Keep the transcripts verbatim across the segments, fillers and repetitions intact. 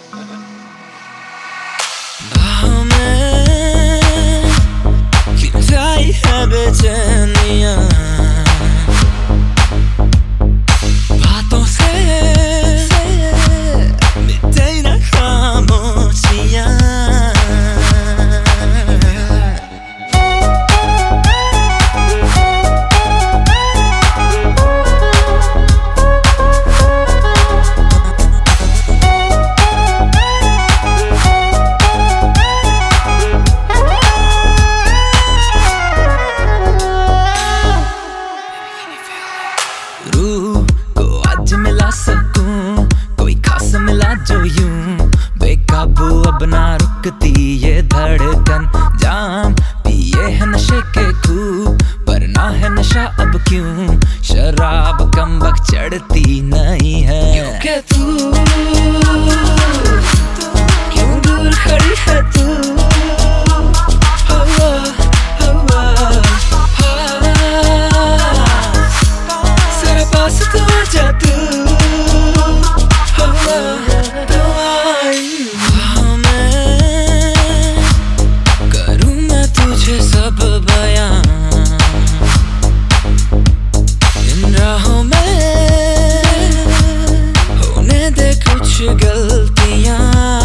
बाहों में खिंचाई है बेचैनियां, बातों से मिटे न खामोशियां। रूह को आज मिला सकूं, कोई खास मिला जो यूं बेकाबू अब ना रुकती ये धड़कन। जाम पिए है नशे के खूब पर ना है नशा अब क्यों, शराब कम वक्त चढ़ती नहीं है। क्योंकि तू क्यों दूर खड़ी है तू, तो आजा तू, तो आई बाहों में करूँ मैं तुझे सब बयां, इन राहों में होने दे कुछ गलतियां।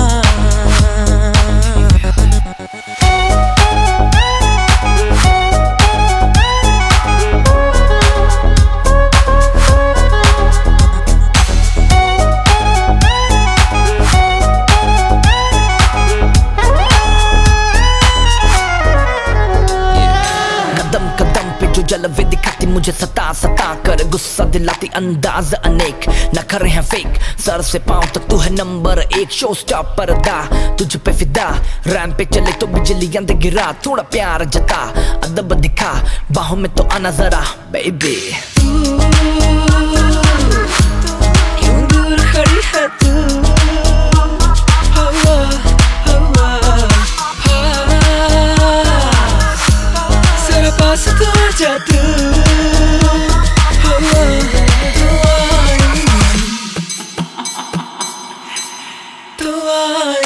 जलवे दिखाती मुझे सता सता कर, गुस्सा दिलाती अंदाज अनेक, न करे हैं फेक सर से पांव तक तू है नंबर एक। शो स्टॉप पर्दा तुझ पे फिदा, रैम पे चले तो बिजलियां दे गिरा, थोड़ा प्यार जता अदब दिखा, बाहों में तो आना जरा बेबी। क्यों दूर खड़ी है तू, पास तो आजा तू, तो आई